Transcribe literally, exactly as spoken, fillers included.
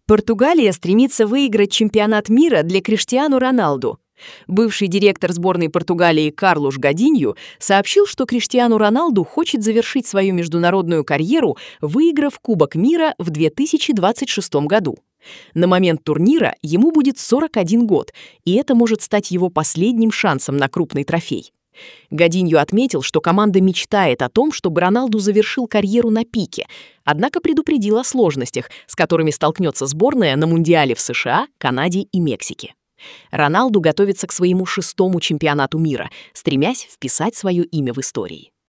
Португалия стремится выиграть чемпионат мира для Криштиану Роналду. Бывший директор сборной Португалии Карлош Годинью сообщил, что Криштиану Роналду хочет завершить свою международную карьеру, выиграв Кубок мира в две тысячи двадцать шестом году. На момент турнира ему будет сорок один год, и это может стать его последним шансом на крупный трофей. Годинью отметил, что команда мечтает о том, чтобы Роналду завершил карьеру на пике, однако предупредил о сложностях, с которыми столкнется сборная на Мундиале в США, Канаде и Мексике. Роналду готовится к своему шестому чемпионату мира, стремясь вписать свое имя в истории.